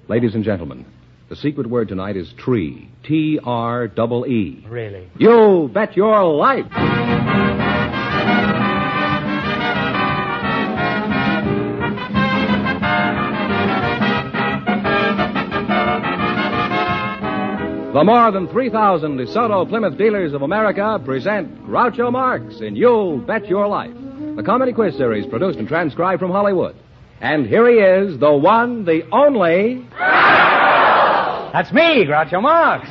Ladies and gentlemen, the secret word tonight is tree. T-R-E-E. Really? You bet your life! The more than 3,000 DeSoto Plymouth dealers of America present Groucho Marx in You Bet Your Life, the comedy quiz series produced and transcribed from Hollywood. And here he is, the one, the only... That's me, Groucho Marx.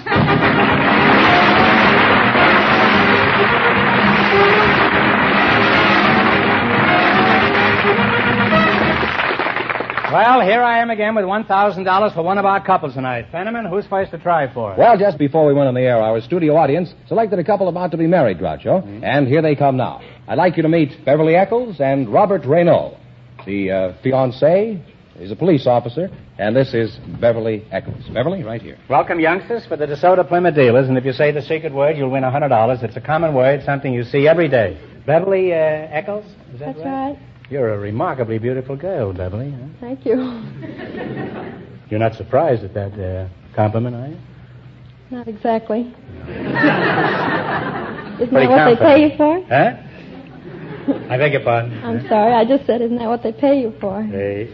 Well, here I am again with $1,000 for one of our couples tonight. Fenneman, who's first to try for? Well, just before we went on the air, our studio audience selected a couple about to be married, Groucho. Mm-hmm. And here they come now. I'd like you to meet Beverly Eccles and Robert Reynaud. The fiancé is a police officer, and this is Beverly Eccles. Beverly, right here. Welcome, youngsters, for the DeSoto Plymouth dealers. And if you say the secret word, you'll win $100. It's a common word, something you see every day. Beverly Eccles? Is that That's right. You're a remarkably beautiful girl, Beverly. Huh? Thank you. You're not surprised at that compliment, are you? Not exactly. Isn't that Pretty what they confident. pay you for? Huh? I beg your pardon. I'm sorry, I just said, isn't that what they pay you for? They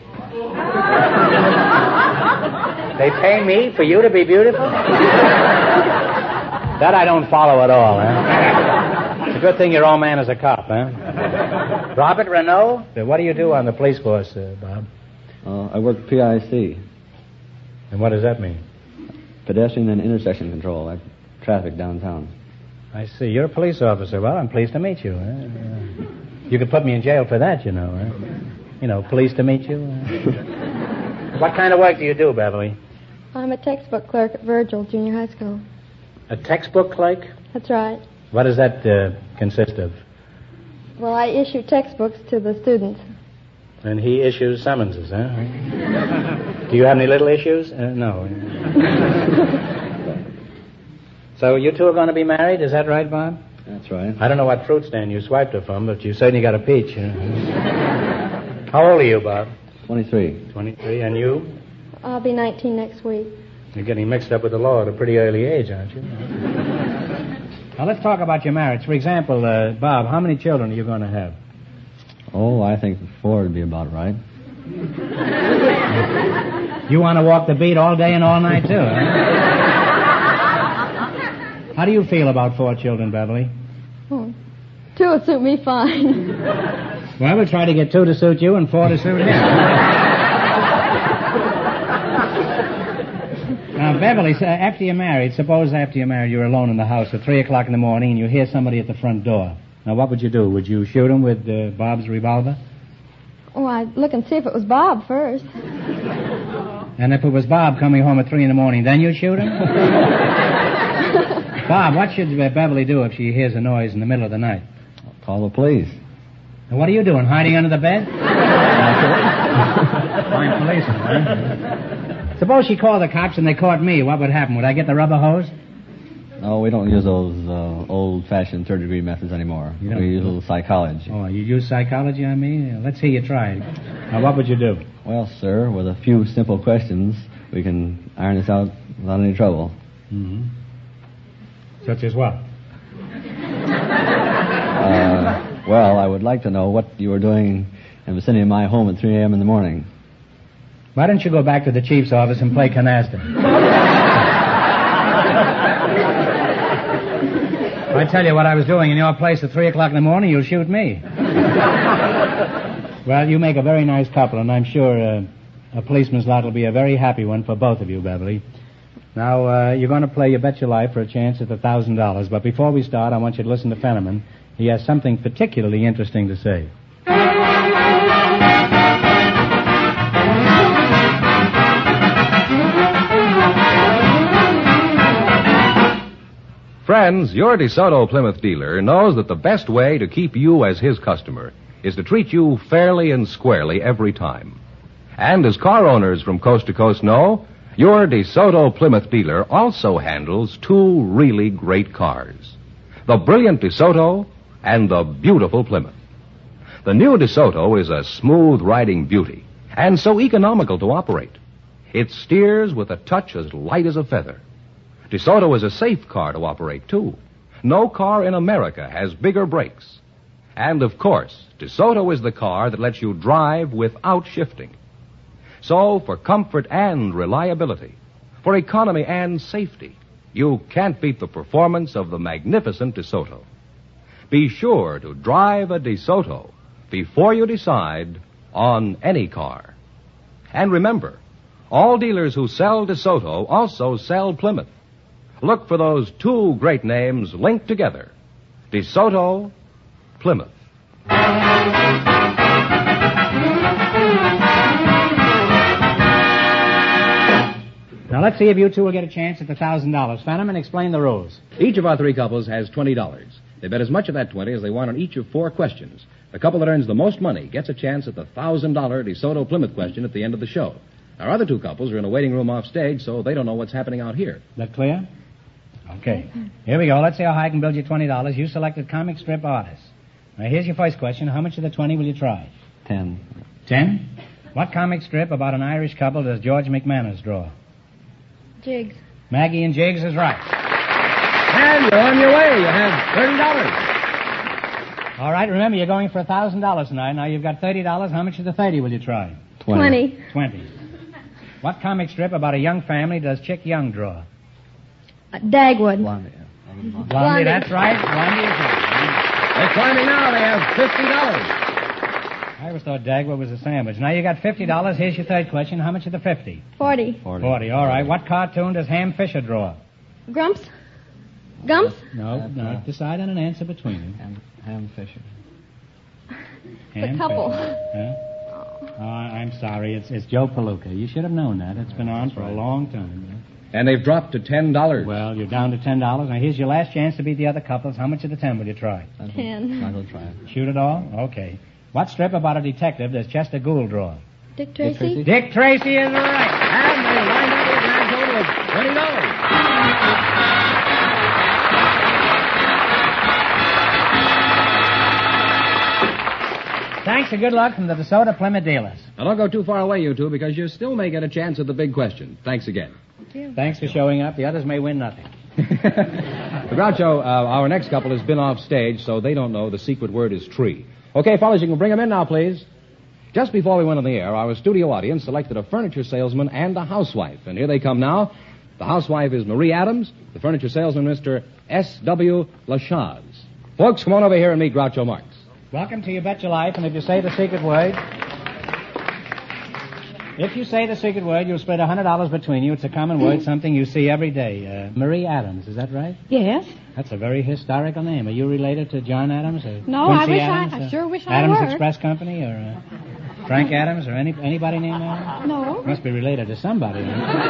pay me for you to be beautiful? That I don't follow at all, huh? It's a good thing your old man is a cop, huh? Robert Reynaud, what do you do on the police force, Bob? I work PIC, And what does that mean? pedestrian and intersection control, like traffic downtown. I see. You're a police officer. Well, I'm pleased to meet you. You could put me in jail for that, you know. You know, pleased to meet you. What kind of work do you do, Beverly? I'm a textbook clerk at Virgil Junior High School. A textbook clerk? That's right. What does that consist of? Well, I issue textbooks to the students. And he issues summonses, huh? Do you have any little issues? No. So you two are going to be married, is that right, Bob? That's right. I don't know what fruit stand you swiped her from, but you certainly got a peach. How old are you, Bob? 23. 23. And you? I'll be 19 next week. You're getting mixed up with the law at a pretty early age, aren't you? Now, let's talk about your marriage. For example, Bob, how many children are you going to have? Oh, I think 4 would be about right. You want to walk the beat all day and all night, too, huh? How do you feel about 4 children, Beverly? 2 would suit me fine. Well, we'll try to get 2 to suit you and 4 to suit him. Now, Beverly, after you're married, suppose after you're married you're alone in the house at 3 o'clock in the morning and you hear somebody at the front door. Now, what would you do? Would you shoot him with Bob's revolver? Oh, I'd look and see if it was Bob first. And if it was Bob coming home at 3 in the morning, then you'd shoot him? Bob, what should Beverly do if she hears a noise in the middle of the night? Call the police. And what are you doing, hiding under the bed? Fine policeman, huh? Suppose she called the cops and they caught me. What would happen? Would I get the rubber hose? No, we don't use those old-fashioned third-degree methods anymore. We use a little psychology. Oh, you use psychology on me? Let's hear you try it. Now, what would you do? Well, sir, with a few simple questions, we can iron this out without any trouble. Mm-hmm. Such as what? Well, I would like to know what you were doing in the vicinity of my home at 3 a.m. in the morning. Why don't you go back to the chief's office and play canasta? If I tell you what I was doing in your place at 3 o'clock in the morning, you'll shoot me. Well, you make a very nice couple, and I'm sure a policeman's lot will be a very happy one for both of you, Beverly. Now, you're going to play You Bet Your Life for a chance at $1,000, but before we start, I want you to listen to Fenneman. He has something particularly interesting to say. Friends, your DeSoto Plymouth dealer knows that the best way to keep you as his customer is to treat you fairly and squarely every time. And as car owners from coast to coast know, your DeSoto Plymouth dealer also handles 2 really great cars. The brilliant DeSoto and the beautiful Plymouth. The new DeSoto is a smooth riding beauty and so economical to operate. It steers with a touch as light as a feather. DeSoto is a safe car to operate, too. No car in America has bigger brakes. And, of course, DeSoto is the car that lets you drive without shifting. So, for comfort and reliability, for economy and safety, you can't beat the performance of the magnificent DeSoto. Be sure to drive a DeSoto before you decide on any car. And remember, all dealers who sell DeSoto also sell Plymouth. Look for those two great names linked together. DeSoto, Plymouth. Now, let's see if you two will get a chance at the $1,000. Fenneman, explain the rules. Each of our three couples has $20. They bet as much of that 20 as they want on each of 4 questions. The couple that earns the most money gets a chance at the $1,000 DeSoto Plymouth question at the end of the show. Our other 2 couples are in a waiting room off stage, so they don't know what's happening out here. That clear? Okay. Here we go. Let's see how high I can build you $20. You selected comic strip artists. Now, here's your first question. How much of the 20 will you try? 10. 10? What comic strip about an Irish couple does George McManus draw? Jigs. Maggie and Jiggs is right. And you're on your way. You have $30. All right, remember, you're going for $1,000 tonight. Now, you've got $30. How much of the 30 will you try? 20. 20. What comic strip about a young family does Chick Young draw? Dagwood. Blondie. Blondie, that's right. Blondie is right. They're climbing now. They have $50. I always thought Dagwood was a sandwich. Now, you got $50. Here's your third question. How much of the 50? 40. 40. All right. What cartoon does Ham Fisher draw? Grumps? Gumps? No. Decide on an answer between them. Ham Fisher. The couple. Huh? Oh, I'm sorry. It's Joe Palooka. You should have known that. It's been on for a long time. And they've dropped to $10. Well, you're down to $10. Now, here's your last chance to beat the other couples. How much of the 10 will you try? 10. I'll try it. Shoot it all? Okay. What strip about a detective does Chester Gould draw? Dick Tracy? Dick Tracy is right. And they wind up with a grand total of $20. Thanks and good luck from the DeSoto Plymouth dealers. Now, don't go too far away, you two, because you still may get a chance at the big question. Thanks again. Thank you. Thanks for showing up. The others may win nothing. Groucho, our next couple has been off stage, so they don't know the secret word is tree. Okay, fellas, you can bring them in now, please. Just before we went on the air, our studio audience selected a furniture salesman and a housewife. And here they come now. The housewife is Marie Adams, the furniture salesman, Mr. S.W. Lachaz. Folks, come on over here and meet Groucho Marx. Welcome to You Bet Your Life, and if you say the secret word... If you say the secret word, you'll split $100 between you. It's a common word, something you see every day. Marie Adams, is that right? Yes. That's a very historical name. Are you related to John Adams or No, Quincy I Adams, sure wish I Adams were. Express Company or Frank Adams or anybody named Adams? No. Must be related to somebody.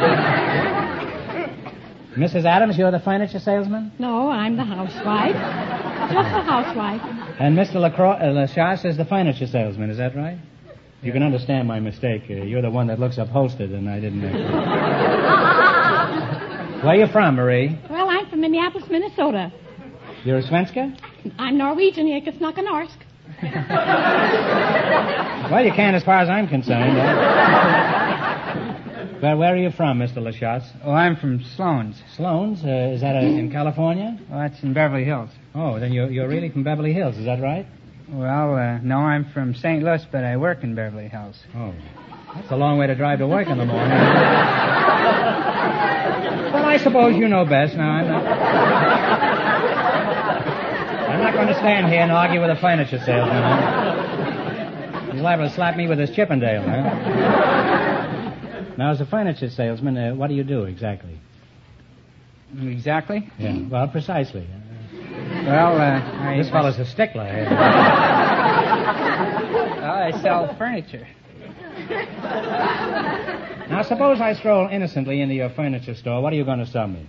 Mrs. Adams, you're the furniture salesman? No, I'm the housewife. Just the housewife. And Mr. Lachaz is the furniture salesman, is that right? You can understand my mistake. You're the one that looks upholstered, and I didn't actually... Where are you from, Marie? Well, I'm from Minneapolis, Minnesota. You're a Svenska? I'm Norwegian. Jeg kan snakke norsk. Well, you can as far as I'm concerned. Well, where are you from, Mr. Lachaz? Oh, I'm from Sloan's. Sloan's? Is that in California? Well, that's in Beverly Hills. Oh, then you're really from Beverly Hills, is that right? Well, no, I'm from St. Louis, but I work in Beverly Hills. Oh, that's a long way to drive to work in the morning. Well, I suppose you know best. Now, I'm not going to stand here and argue with a furniture salesman. He's liable to slap me with his Chippendale. Huh? Now, as a furniture salesman, what do you do exactly? Exactly? Yeah, well, precisely. Well, This fellow's a stickler. I sell furniture. Now, suppose I stroll innocently into your furniture store. What are you going to sell me?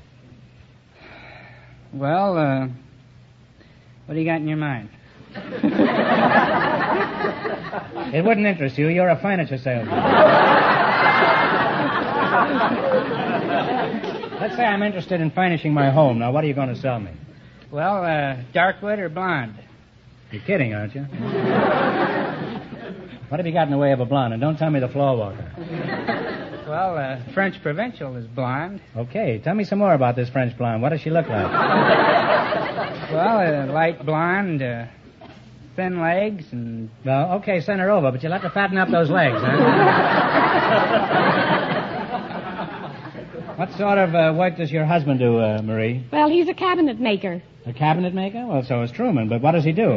Well, what do you got in your mind? It wouldn't interest you. You're a furniture salesman. Let's say I'm interested in furnishing my home. Now, what are you going to sell me? Well, dark wood or blonde? You're kidding, aren't you? What have you got in the way of a blonde? And don't tell me the floor walker. Well, French provincial is blonde. Okay, tell me some more about this French blonde. What does she look like? Well, light blonde, thin legs, and... Well, okay, send her over, but you'll have to fatten up those legs, huh? What sort of work does your husband do, Marie? Well, he's a cabinet maker. A cabinet maker? Well, so is Truman, but what does he do?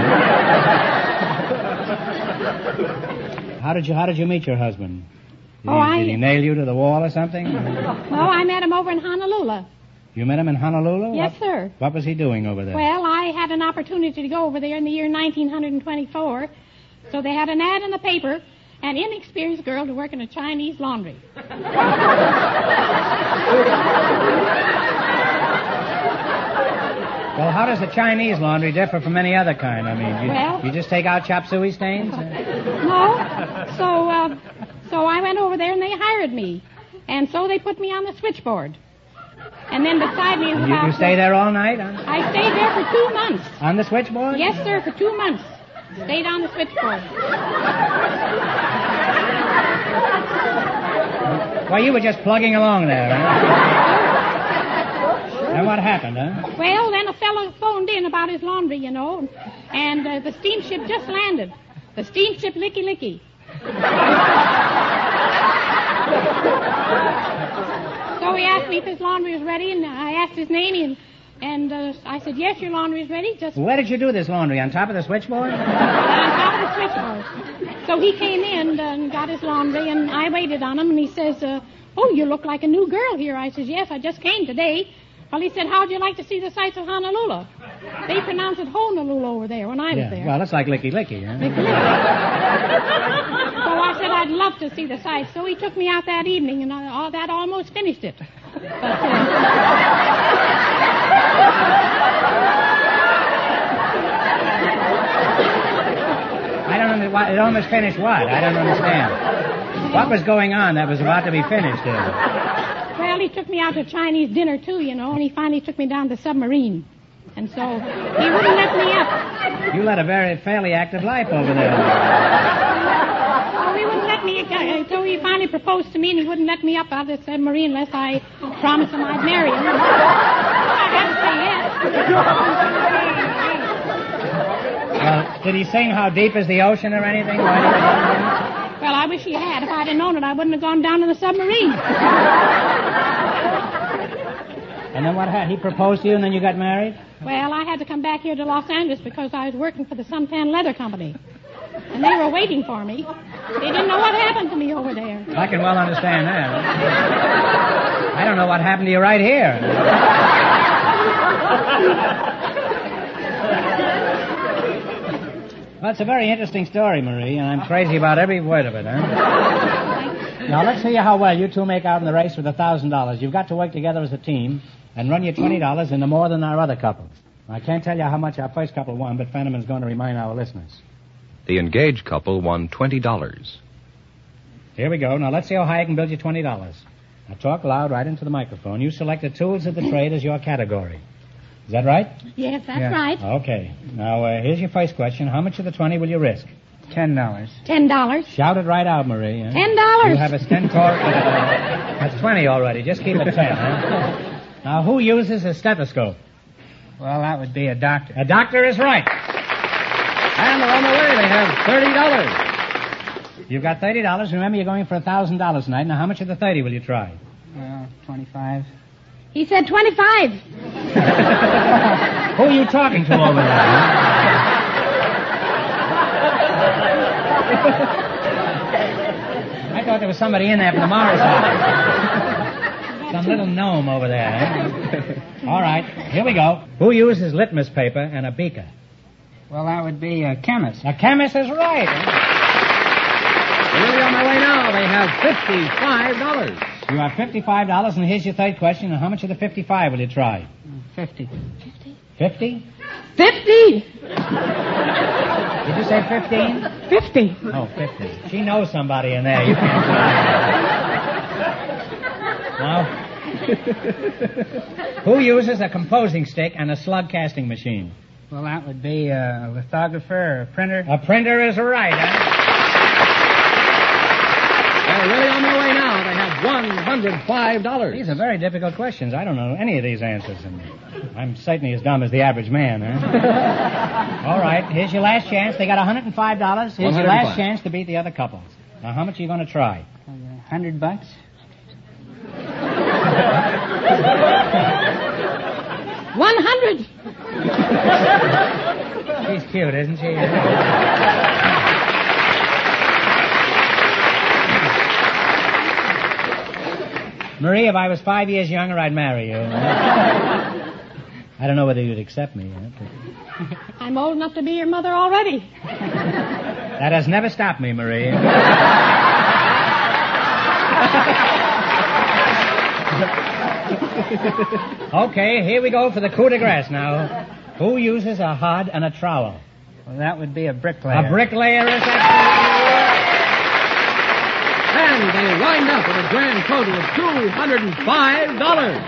How did you meet your husband? Did he nail you to the wall or something? No, I met him over in Honolulu. You met him in Honolulu? Yes, sir. What was he doing over there? Well, I had an opportunity to go over there in the year 1924. So they had an ad in the paper, an inexperienced girl to work in a Chinese laundry. Well, how does the Chinese laundry differ from any other kind? I mean, you just take out chop suey stains? No. So I went over there and they hired me. And so they put me on the switchboard. And then beside me... You stay there all night? Huh? I stayed there for 2 months. On the switchboard? Yes, sir, for 2 months. Stayed on the switchboard. Well, you were just plugging along there, huh? And what happened, huh? Well, then a fellow phoned in about his laundry, you know, and the steamship just landed. The steamship Licky Licky. So he asked me if his laundry was ready, and I asked his name, and I said, yes, your laundry is ready. Just where did you do this laundry? On top of the switchboard? On top of the switchboard. So he came in and got his laundry, and I waited on him, and he says, oh, you look like a new girl here. I says, yes, I just came today. Well, he said, how'd you like to see the sights of Honolulu? They pronounce it Honolulu over there when I was there. Well, that's like Licky Licky, huh? Licky Licky. So I said, I'd love to see the sights. So he took me out that evening, and that almost finished it. But, it almost finished what? I don't understand. What was going on that was about to be finished here? Well, he took me out to Chinese dinner, too, you know, and he finally took me down to the submarine. And so he wouldn't let me up. You led a fairly active life over there. Well, he wouldn't let me, so he finally proposed to me, and he wouldn't let me up out of the submarine unless I promised him I'd marry him. I had to say yes. Well, did he sing How Deep is the Ocean or anything? Well, I wish he had. If I'd have known it, I wouldn't have gone down in the submarine. And then what happened? He proposed to you and then you got married? Well, I had to come back here to Los Angeles because I was working for the Suntan Leather Company. And they were waiting for me. They didn't know what happened to me over there. I can well understand that. I don't know what happened to you right here. Well, it's a very interesting story, Marie, and I'm crazy about every word of it, huh? Now, let's see how well you two make out in the race with $1,000. You've got to work together as a team and run your $20 into more than our other couple. I can't tell you how much our first couple won, but Fenneman's going to remind our listeners. The engaged couple won $20. Here we go. Now, let's see how high I can build you $20. Now, talk loud right into the microphone. You selected tools of the trade as your category. Is that right? Yes, that's right. Okay. Now, here's your first question. How much of the 20 will you risk? $10. $10. Shout it right out, Marie. Huh? $10. You have a 10 call. That's 20 already. Just keep it 10, huh? Now, who uses a stethoscope? Well, that would be a doctor. A doctor is right. And they're on their way. They have $30. You've got $30. Remember, you're going for $1,000 tonight. Now, how much of the 30 will you try? Well, 25. He said 25. Who are you talking to over there? I thought there was somebody in there from the Morris office. Some little gnome over there. Eh? All right, here we go. Who uses litmus paper and a beaker? Well, that would be a chemist. A chemist is right. They're really on their way now. They have $55. You have $55, and here's your third question. How much of the 55 will you try? 50. 50? 50. Did you say 15? 50. Oh, 50. She knows somebody in there. You can't Now, who uses a composing stick and a slug casting machine? Well, that would be a lithographer or a printer. A printer is right, huh? They're really on their way now. They have $205. These are very difficult questions. I don't know any of these answers, and I'm certainly as dumb as the average man, huh? All right, here's your last chance. They got $105. Here's your last chance to beat the other couples. Now, how much are you going to try? $100. $100. She's cute, isn't she? Marie, if I was 5 years younger, I'd marry you. I don't know whether you'd accept me. I'm old enough to be your mother already. That has never stopped me, Marie. Okay, here we go for the coup de grace now. Who uses a hod and a trowel? Well, that would be a bricklayer. A bricklayer is absolutely. And they wind up with a grand total of $205.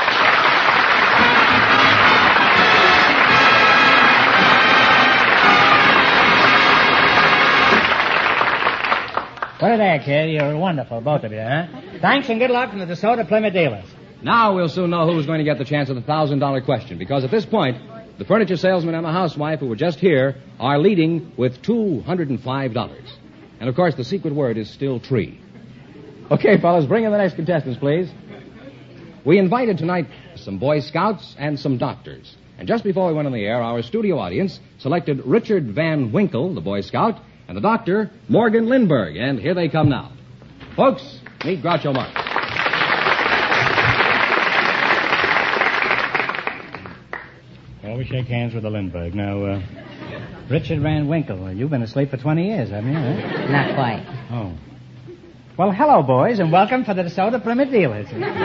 Put it there, kid. You're wonderful, both of you, huh? Thanks and good luck from the DeSoto Plymouth dealers. Now we'll soon know who's going to get the chance at the $1,000 question, because at this point, the furniture salesman and the housewife who were just here are leading with $205. And, of course, the secret word is still tree. Okay, fellas, bring in the next contestants, please. We invited tonight some Boy Scouts and some doctors. And just before we went on the air, our studio audience selected Richard Van Winkle, the Boy Scout, and the doctor, Morgan Lindbergh. And here they come now. Folks, meet Groucho Marx. Well, we shake hands with the Lindbergh. Now, Richard Van Winkle, you've been asleep for 20 years, haven't you? Huh? Not quite. Oh. Well, hello, boys, and welcome for the DeSoto Plymouth dealers.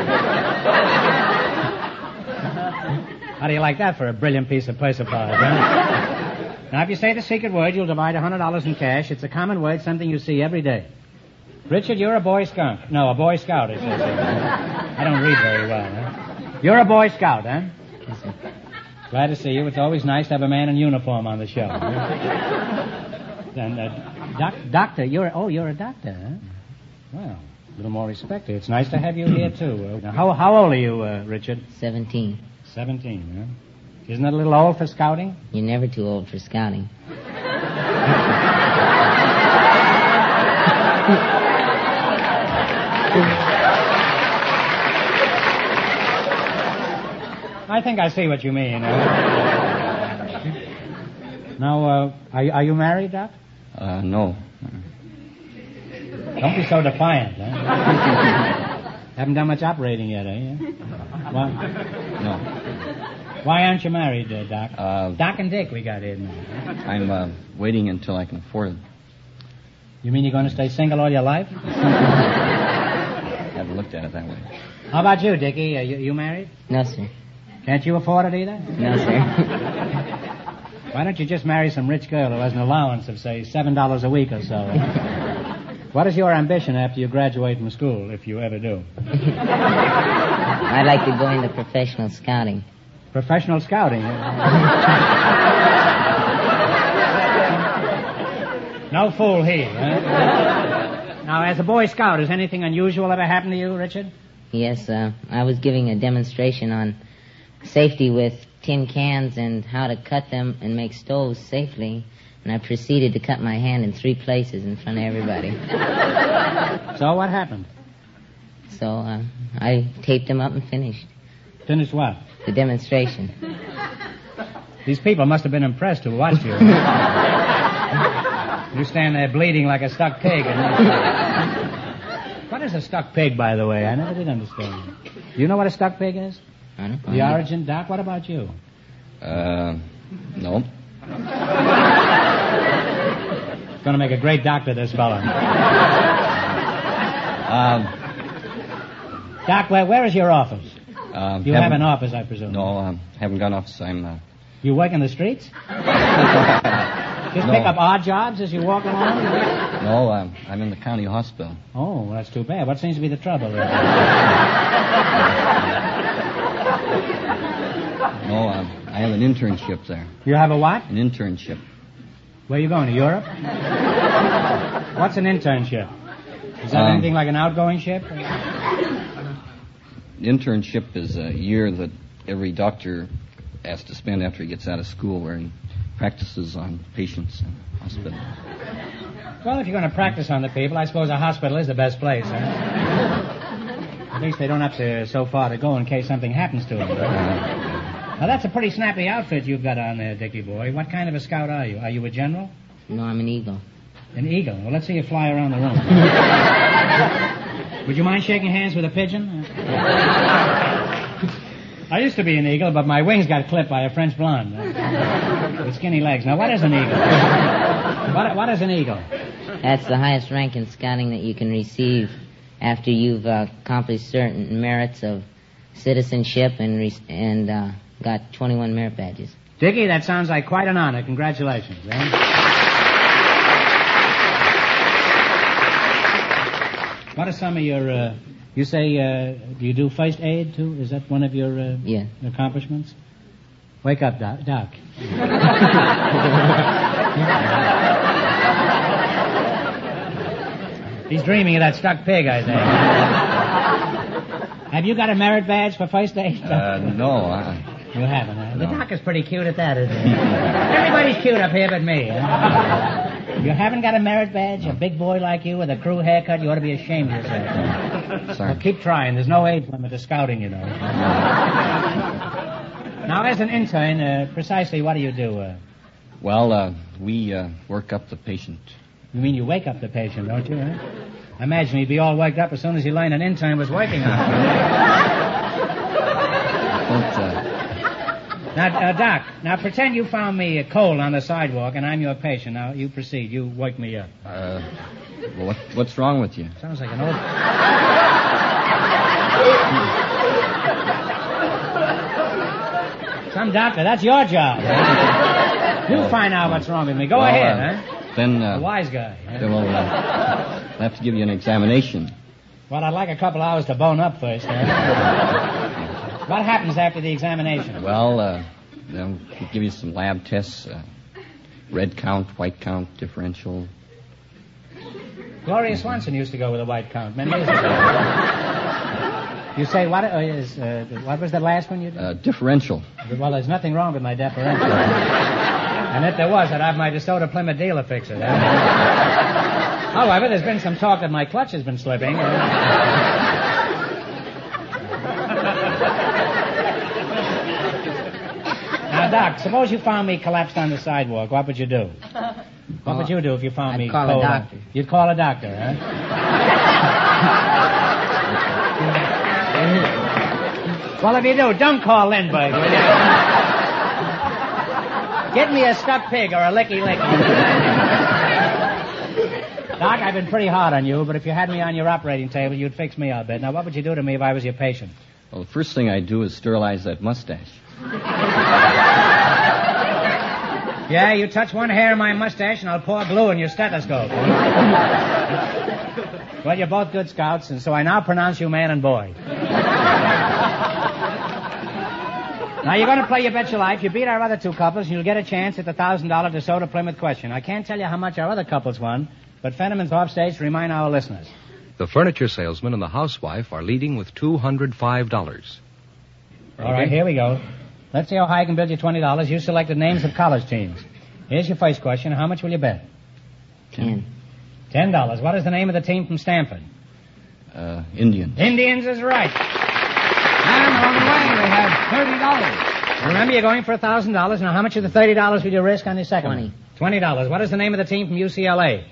How do you like that for a brilliant piece of persiflage, huh? Now, if you say the secret word, you'll divide $100 in cash. It's a common word, something you see every day. Richard, you're a Boy Scout. No, a Boy Scout, it says. I don't read very well, huh? You're a Boy Scout, huh? Yes, sir. Glad to see you. It's always nice to have a man in uniform on the show. And, doctor, you're a doctor, huh? Well, a little more respect here. It's nice to have you here, too. Now, how old are you, Richard? 17. 17, huh? Isn't that a little old for scouting? You're never too old for scouting. I think I see what you mean. Now, are you married, Doc? No. Don't be so defiant, huh? Haven't done much operating yet, eh? Well, No. why aren't you married, Doc? Doc and Dick we got here now. I'm waiting until I can afford it. You mean you're going to stay single all your life? Haven't looked at it that way. How about you, Dickie? You married? No, sir. Can't you afford it either? No, sir. Why don't you just marry some rich girl who has an allowance of, say, $7 a week or so? What is your ambition after you graduate from school, if you ever do? I'd like to go into professional scouting. Professional scouting? No fool he, huh? Now, as a Boy Scout, has anything unusual ever happened to you, Richard? Yes, I was giving a demonstration on safety with tin cans and how to cut them and make stoves safely. And I proceeded to cut my hand in 3 places in front of everybody. So what happened? So I taped them up and finished Finished what? the demonstration. These people must have been impressed who watched you. You stand there bleeding like a stuck pig. What is a stuck pig, by the way? I never did understand. Do you know what a stuck pig is? I don't know. The origin, Doc? What about you? No. Going to make a great doctor, this fella. Doc, where is your office? You have an office, I presume. No, haven't got an office. I'm, You work in the streets? Just No. pick up odd jobs as you walk along? No, I'm in the county hospital. Oh, well, that's too bad. What seems to be the trouble? No, I have an internship there. You have a what? An internship. Where are you going, to Europe? What's an internship? Is that anything like an outgoing ship? internship is a year that every doctor has to spend after he gets out of school, where he practices on patients in a hospital. Well, if you're going to practice on the people, I suppose a hospital is the best place, huh? At least they don't have to so far to go in case something happens to them. Now, that's a pretty snappy outfit you've got on there, Dickie boy. What kind of a scout are you? Are you a general? No, I'm an eagle. An eagle? Well, let's see you fly around the room. Would you mind shaking hands with a pigeon? I used to be an eagle, but my wings got clipped by a French blonde with skinny legs. Now, what is an eagle? What is an eagle? That's the highest rank in scouting that you can receive after you've accomplished certain merits of citizenship and got 21 merit badges. Dickie, that sounds like quite an honor. Congratulations. What are some of your, you say, do you do first aid, too? Is that one of your accomplishments? Wake up, Doc. He's dreaming of that stuck pig, I think. Have you got a merit badge for first aid? No. You haven't, huh? The doc is pretty cute at that, isn't he? Everybody's cute up here but me. Huh? You haven't got a merit badge? A big boy like you with a crew haircut, you ought to be ashamed of yourself. Sorry. Well, keep trying. There's no age limit to scouting, you know. Now, as an intern, precisely what do you do? We work up the patient. You mean you wake up the patient, don't you, huh? I imagine he'd be all waked up as soon as he learned an intern was working on him. Now, Doc, pretend you found me cold on the sidewalk and I'm your patient. Now, you proceed. You wake me up. What's wrong with you? Sounds like an old... Some doctor, that's your job. You find out what's wrong with me. Go ahead, huh? Then, a wise guy. Then we'll have to give you an examination. Well, I'd like a couple hours to bone up first, huh? What happens after the examination? Well, they'll give you some lab tests. Red count, white count, differential. Gloria Swanson used to go with a white count many years ago. You say, what was the last one you did? Differential. Well, there's nothing wrong with my differential. And if there was, I'd have my DeSoto Plymouth dealer fix it. However, there's been some talk that my clutch has been slipping. Now, Doc, suppose you found me collapsed on the sidewalk. What would you do? What would you do if you found me call a doctor. You'd call a doctor, huh? Well, if you do, don't call Lindbergh, will you? Get me a stuck pig or a licky-licky. Doc, I've been pretty hard on you, but if you had me on your operating table, you'd fix me, I'll bet. Now, what would you do to me if I was your patient? Well, the first thing I'd do is sterilize that mustache. Yeah, you touch one hair of my mustache and I'll pour glue in your stethoscope. Well, you're both good scouts, and so I now pronounce you man and boy. Now, you're going to play You Bet Your Life. You beat our other two couples, and you'll get a chance at the $1,000 DeSoto Plymouth question. I can't tell you how much our other couples won, but Fenneman's off stage to remind our listeners. The furniture salesman and the housewife are leading with $205. All right, here we go. Let's see how high I can build you $20. You selected names of college teams. Here's your first question. How much will you bet? $10. $10. What is the name of the team from Stanford? Indians. Indians is right. And on the way, they have $30. Remember, you're going for $1,000. Now, how much of the $30 will you risk on the second one? $20. What is the name of the team from UCLA?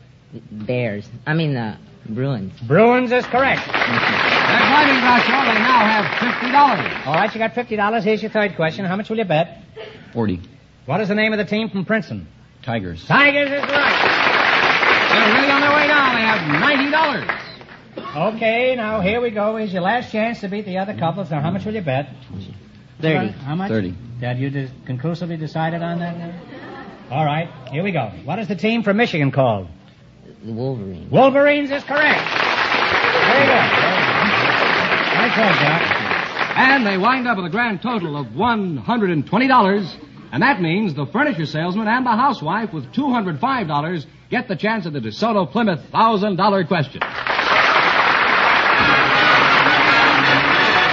Bruins. Bruins is correct. That's right, Ignacio. They now have $50. All right, you got $50. Here's your third question. How much will you bet? 40. What is the name of the team from Princeton? Tigers. Tigers is right. They're really on their way down. They have $90. Okay, now here we go. Here's your last chance to beat the other couples. Now, how much will you bet? 30. How much? 30. Have you conclusively decided on that now? All right, here we go. What is the team from Michigan called? The Wolverines. Wolverines is correct. Very good. Nice work, Doc. And they wind up with a grand total of $120, and that means the furniture salesman and the housewife with $205 get the chance at the DeSoto Plymouth $1,000 question.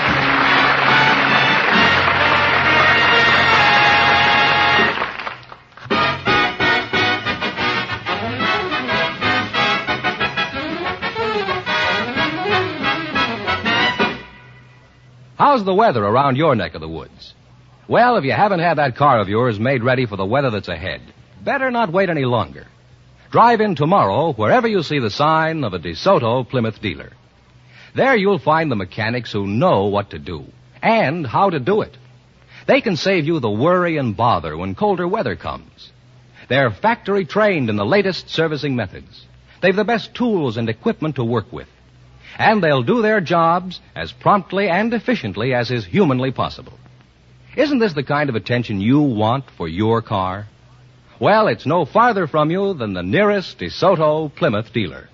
How's the weather around your neck of the woods? Well, if you haven't had that car of yours made ready for the weather that's ahead, better not wait any longer. Drive in tomorrow wherever you see the sign of a DeSoto Plymouth dealer. There you'll find the mechanics who know what to do and how to do it. They can save you the worry and bother when colder weather comes. They're factory trained in the latest servicing methods. They've the best tools and equipment to work with. And they'll do their jobs as promptly and efficiently as is humanly possible. Isn't this the kind of attention you want for your car? Well, it's no farther from you than the nearest DeSoto Plymouth dealer.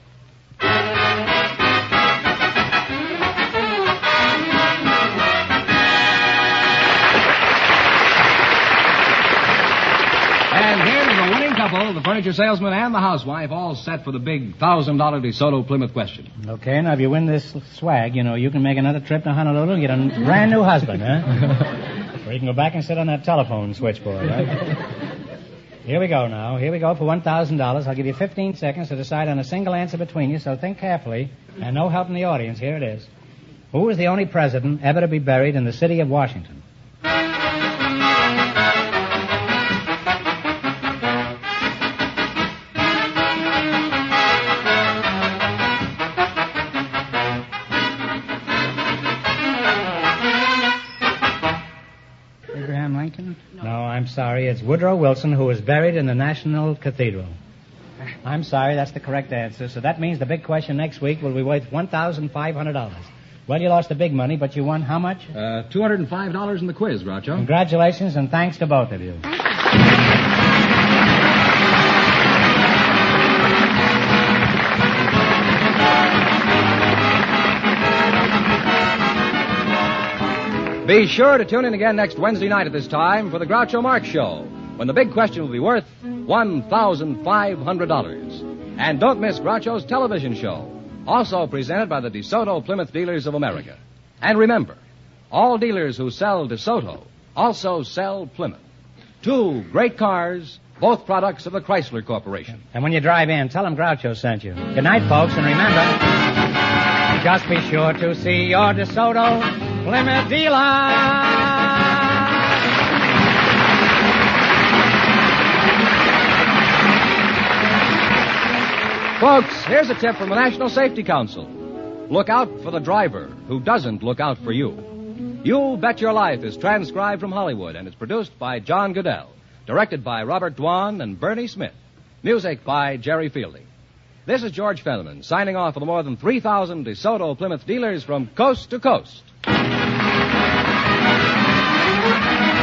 And here's the winning couple, the furniture salesman and the housewife, all set for the big $1,000 DeSoto Plymouth question. Okay, now if you win this swag, you can make another trip to Honolulu and get a brand new husband, huh? Or you can go back and sit on that telephone switchboard, right? Here we go now. Here we go for $1,000. I'll give you 15 seconds to decide on a single answer between you, so think carefully. And no help in the audience. Here it is. Who was the only president ever to be buried in the city of Washington? Abraham Lincoln? No, I'm sorry. It's Woodrow Wilson, who was buried in the National Cathedral. I'm sorry, that's the correct answer. So that means the big question next week will be worth $1,500. Well, you lost the big money, but you won how much? $205 in the quiz, Groucho. Congratulations, and thanks to both of you. Be sure to tune in again next Wednesday night at this time for the Groucho Marx Show, when the big question will be worth $1,500. And don't miss Groucho's television show, also presented by the DeSoto Plymouth Dealers of America. And remember, all dealers who sell DeSoto also sell Plymouth. Two great cars, both products of the Chrysler Corporation. And when you drive in, tell them Groucho sent you. Good night, folks, and remember, just be sure to see your DeSoto Plymouth dealer. Folks, here's a tip from the National Safety Council. Look out for the driver who doesn't look out for you. You Bet Your Life is transcribed from Hollywood and is produced by John Goodell, directed by Robert Dwan and Bernie Smith, music by Jerry Fielding. This is George Fenneman signing off for the more than 3,000 DeSoto Plymouth dealers from coast to coast.